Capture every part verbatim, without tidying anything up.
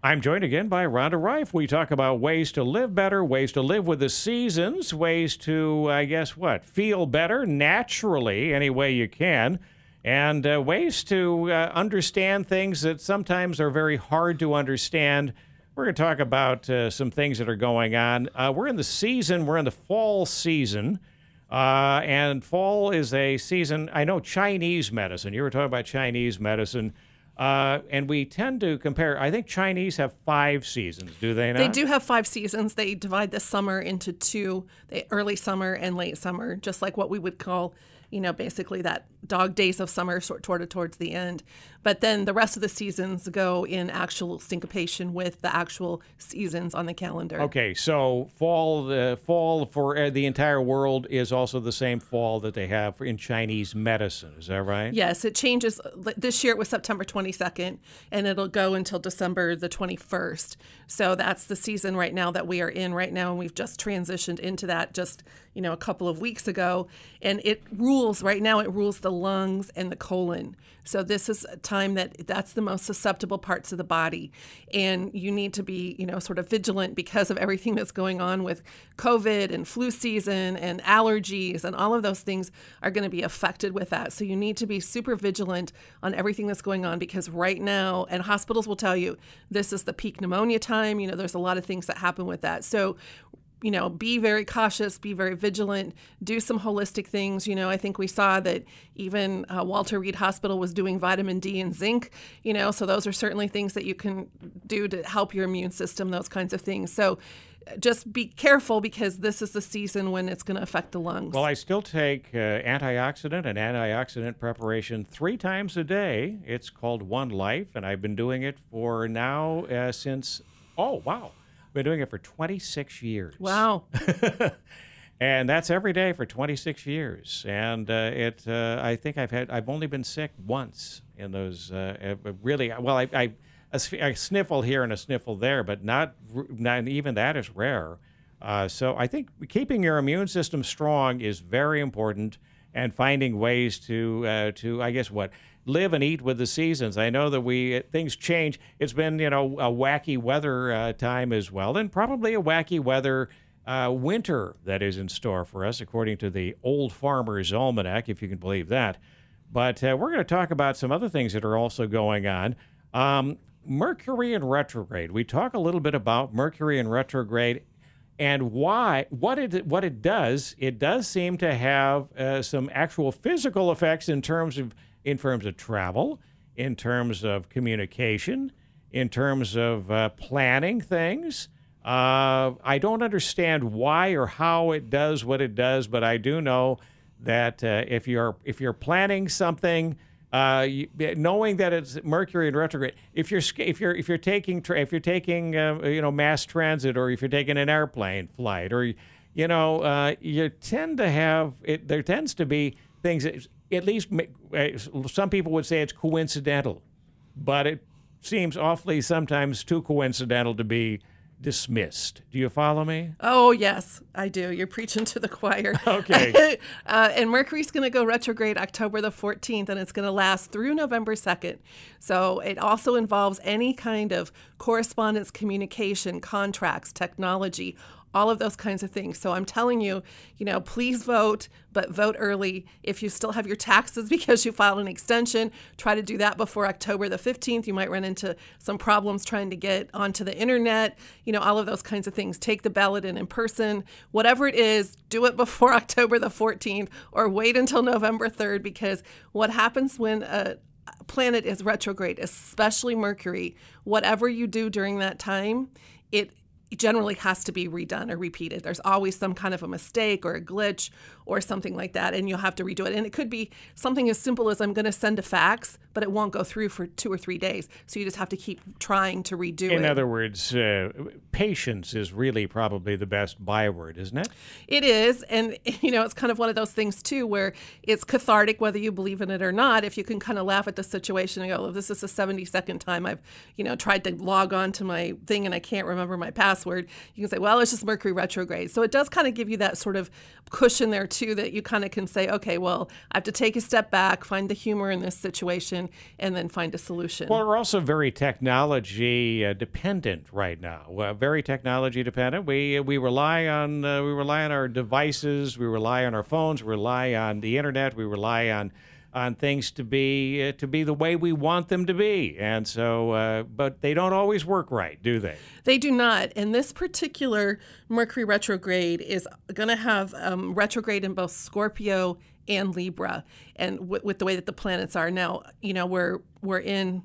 I'm joined again by Rhonda Reif. We talk about ways to live better, ways to live with the seasons, ways to, I guess, what, feel better naturally any way you can, and uh, ways to uh, understand things that sometimes are very hard to understand. We're going to talk about uh, some things that are going on. Uh, we're in the season, we're in the fall season, uh, and fall is a season, I know Chinese medicine, you were talking about Chinese medicine. Uh, and we tend to compare, I think Chinese have five seasons, do they not? They do have five seasons. They divide the summer into two, the early summer and late summer, just like what we would call, you know, basically that dog days of summer sort of towards the end. But then the rest of the seasons go in actual syncopation with the actual seasons on the calendar. Okay, so fall, the fall for the entire world is also the same fall that they have in Chinese medicine. Is that right? Yes, it changes. This year it was September twenty-second, and it'll go until December the twenty-first. So that's the season right now that we are in right now, and we've just transitioned into that just, you know, a couple of weeks ago. And it rules, right now it rules the lungs and the colon. So this is a time that that's the most susceptible parts of the body. And you need to be, you know, sort of vigilant because of everything that's going on with COVID and flu season and allergies, and all of those things are going to be affected with that. So you need to be super vigilant on everything that's going on, because right now, and hospitals will tell you, this is the peak pneumonia time. You know, there's a lot of things that happen with that. So you know, be very cautious, be very vigilant, do some holistic things. You know, I think we saw that even uh, Walter Reed Hospital was doing vitamin D and zinc, you know, so those are certainly things that you can do to help your immune system, those kinds of things. So just be careful, because this is the season when it's going to affect the lungs. Well, I still take uh, antioxidant and antioxidant preparation three times a day. It's called One Life, and I've been doing it for now uh, since, oh, wow. Been doing it for twenty-six years. Wow. And that's every day for twenty-six years. And uh, it, uh, I think I've had, I've only been sick once in those, uh, really, well, I, I, a, a sniffle here and a sniffle there, but not, not even that is rare. Uh, so I think keeping your immune system strong is very important, and finding ways to, uh, to, I guess what, live and eat with the seasons. I know that we things change. It's been, you know, a wacky weather uh, time as well, and probably a wacky weather uh, winter that is in store for us, according to the Old Farmer's Almanac, if you can believe that. But uh, we're going to talk about some other things that are also going on. Um, Mercury in retrograde. We talk a little bit about Mercury in retrograde and why, what it what it does. It does seem to have uh, some actual physical effects in terms of in terms of travel, in terms of communication, in terms of uh, planning things. Uh, I don't understand why or how it does what it does, but I do know that uh, if you're if you're planning something, uh, you, knowing that it's Mercury in retrograde, if you're if you're if you're taking tra- if you're taking uh, you know mass transit, or if you're taking an airplane flight, or you know uh, you tend to have it. There tends to be things that, at least some people would say it's coincidental, but it seems awfully sometimes too coincidental to be dismissed. Do you follow me? Oh, yes, I do. You're preaching to the choir. Okay. uh, and Mercury's going to go retrograde October the fourteenth, and it's going to last through November second. So it also involves any kind of correspondence, communication, contracts, technology, all of those kinds of things. So I'm telling you, you know, please vote, but vote early. If you still have your taxes because you filed an extension, try to do that before October the fifteenth. You might run into some problems trying to get onto the internet, you know, all of those kinds of things. Take the ballot in in person. Whatever it is, do it before October the fourteenth, or wait until November third, because what happens when a planet is retrograde, especially Mercury, whatever you do during that time, it generally has to be redone or repeated. There's always some kind of a mistake or a glitch or something like that, and you'll have to redo it. And it could be something as simple as I'm going to send a fax, but it won't go through for two or three days. So you just have to keep trying to redo In it. In other words, uh, patience is really probably the best byword, isn't it? It is. And, you know, it's kind of one of those things, too, where it's cathartic, whether you believe in it or not. If you can kind of laugh at the situation and go, oh, this is the seventy-second time I've, you know, tried to log on to my thing and I can't remember my password. password, you can say, well, it's just Mercury retrograde. So it does kind of give you that sort of cushion there too, that you kind of can say, okay, well, I have to take a step back, find the humor in this situation, and then find a solution. Well, we're also very technology uh, dependent right now. Well, very technology dependent. We we rely on uh, we rely on our devices. We rely on our phones. We rely on the internet. We rely on on things to be uh, to be the way we want them to be. And so, uh, but they don't always work right, do they? They do not. And this particular Mercury retrograde is going to have um, retrograde in both Scorpio and Libra, and w- with the way that the planets are now, you know, we're we're in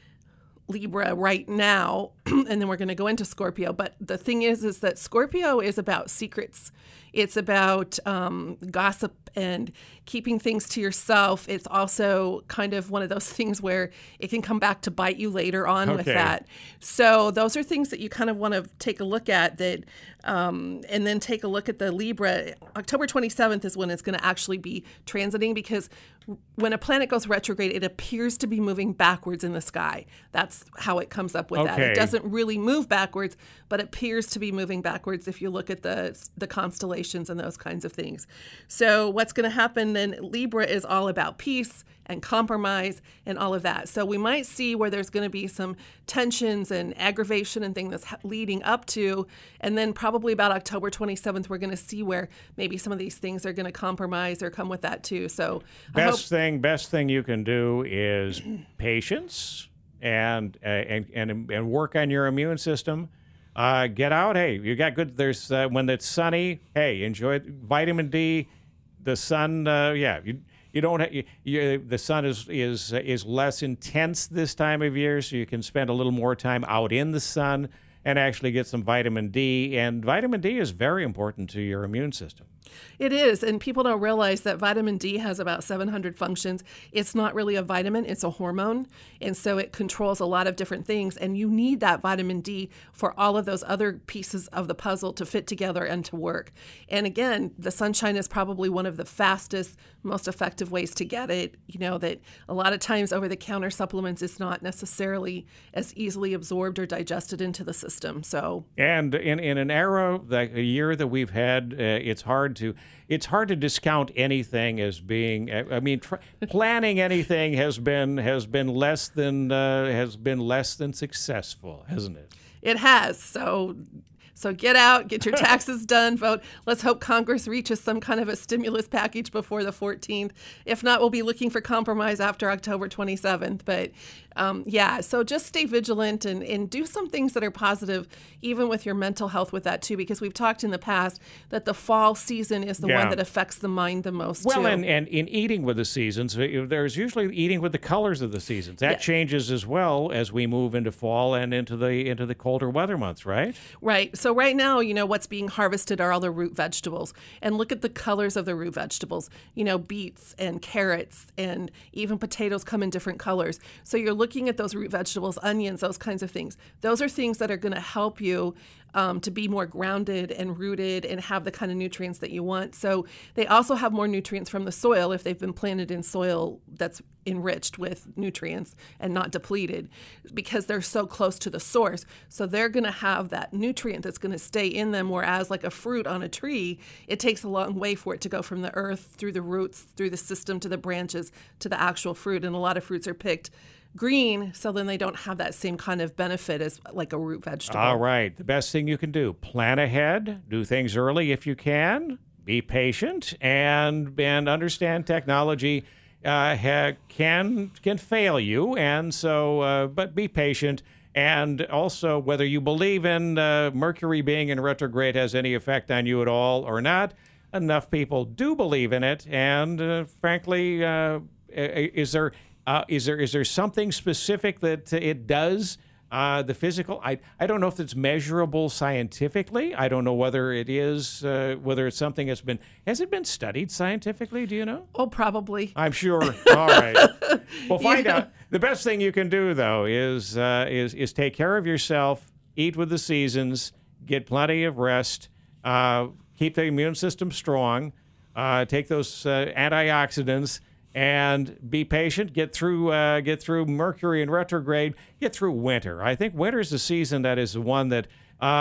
Libra right now, and then we're going to go into Scorpio. But the thing is, is that Scorpio is about secrets. It's about um, gossip and keeping things to yourself. It's also kind of one of those things where it can come back to bite you later on Okay. with that. So those are things that you kind of want to take a look at, that, um, and then take a look at the Libra. October twenty-seventh is when it's going to actually be transiting, because when a planet goes retrograde, it appears to be moving backwards in the sky. That's how it comes up with that. Okay. It doesn't really move backwards, but appears to be moving backwards if you look at the the constellations and those kinds of things. So what's going to happen then, Libra is all about peace and compromise and all of that. So we might see where there's going to be some tensions and aggravation and things that's ha- leading up to, and then probably about October twenty-seventh, we're going to see where maybe some of these things are going to compromise or come with that too. So I hope- Best thing, best thing you can do is patience and uh, and and and work on your immune system. Uh, get out. Hey, you got good. There's uh, when it's sunny. Hey, enjoy vitamin D. The sun. Uh, yeah, you you don't. Ha- you, you, the sun is is is less intense this time of year, so you can spend a little more time out in the sun and actually get some vitamin D. And vitamin D is very important to your immune system. It is, and people don't realize that vitamin D has about seven hundred functions. It's not really a vitamin, it's a hormone, and so it controls a lot of different things, and you need that vitamin D for all of those other pieces of the puzzle to fit together and to work. And again, the sunshine is probably one of the fastest, most effective ways to get it. You know, that a lot of times over-the-counter supplements is not necessarily as easily absorbed or digested into the system. So And in, in an era, like a year that we've had, uh, it's hard to it's hard to discount anything as being. I mean, tr- planning anything has been has been less than uh, has been less than successful, hasn't it? it has. So So get out, get your taxes done, vote. Let's hope Congress reaches some kind of a stimulus package before the fourteenth. If not, we'll be looking for compromise after October twenty-seventh. But um, yeah, so just stay vigilant and, and do some things that are positive, even with your mental health with that too, because we've talked in the past that the fall season is the Yeah. one that affects the mind the most Well, too. and, and in eating with the seasons, uh, there's usually eating with the colors of the seasons. That Yeah. changes as well as we move into fall and into the into the colder weather months, right? Right. So right now, you know, what's being harvested are all the root vegetables. And look at the colors of the root vegetables. You know, beets and carrots and even potatoes come in different colors. So you're looking at those root vegetables, onions, those kinds of things. Those are things that are going to help you um, to be more grounded and rooted and have the kind of nutrients that you want. So they also have more nutrients from the soil if they've been planted in soil that's enriched with nutrients and not depleted, because they're so close to the source. So they're going to have that nutrient that's going to stay in them, whereas like a fruit on a tree, it takes a long way for it to go from the earth through the roots, through the system, to the branches, to the actual fruit. And a lot of fruits are picked green, so then they don't have that same kind of benefit as like a root vegetable. All right. The best thing you can do, plan ahead, do things early if you can, be patient, and and understand technology uh, ha- can can fail you, and so uh, but be patient. And also, whether you believe in uh, Mercury being in retrograde has any effect on you at all or not, enough people do believe in it. And uh, frankly, uh, is there uh, is there is there something specific that it does? Uh, the physical, I I don't know if it's measurable scientifically. I don't know whether it is, uh, whether it's something that's been, has it been studied scientifically? Do you know? Oh, probably. I'm sure. All right. Well, find Yeah. out. The best thing you can do, though, is uh, is is take care of yourself, eat with the seasons, get plenty of rest, uh, keep the immune system strong, uh, take those uh, antioxidants, and be patient. Get through uh, get through Mercury in retrograde. Get through winter. I think winter is the season that is the one that uh,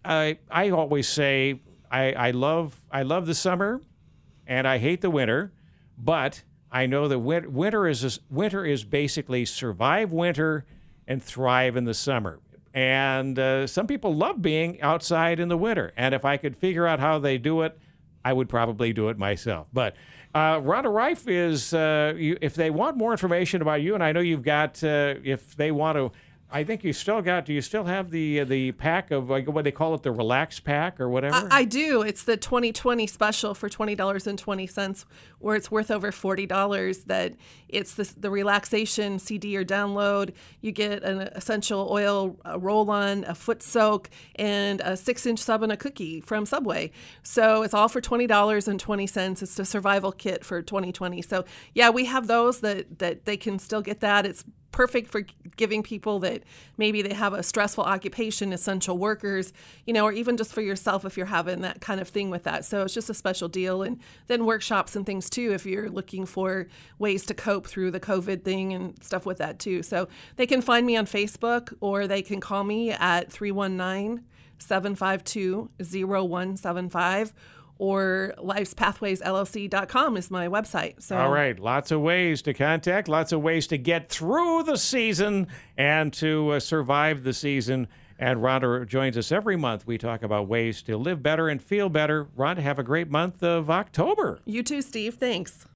I I always say I, I love I love the summer, and I hate the winter, but I know that win- winter is a, winter is basically survive winter and thrive in the summer. And uh, some people love being outside in the winter. And if I could figure out how they do it, I would probably do it myself. But uh, Rhonda Reif is, uh, you, if they want more information about you, and I know you've got, uh, if they want to, I think you still got, do you still have the uh, the pack of, like, what they call it, the Relax Pack or whatever? I, I do. It's the twenty twenty special for twenty dollars and twenty cents, where it's worth over forty dollars. That it's the, the relaxation C D or download. You get an essential oil roll-on, a foot soak, and a six-inch sub and a cookie from Subway. So it's all for twenty dollars and twenty cents. It's the survival kit for twenty twenty. So, yeah, we have those that, that they can still get that. It's perfect for giving people that maybe they have a stressful occupation, essential workers, you know, or even just for yourself if you're having that kind of thing with that. So it's just a special deal. And then workshops and things too, if you're looking for ways to cope through the COVID thing and stuff with that too. So they can find me on Facebook, or they can call me at three one nine, seven five two, zero one seven five. Or lifes pathways L L C dot com is my website. So, all right, lots of ways to contact, lots of ways to get through the season and to uh, survive the season. And Rhonda joins us every month. We talk about ways to live better and feel better. Rhonda, have a great month of October. You too, Steve. Thanks.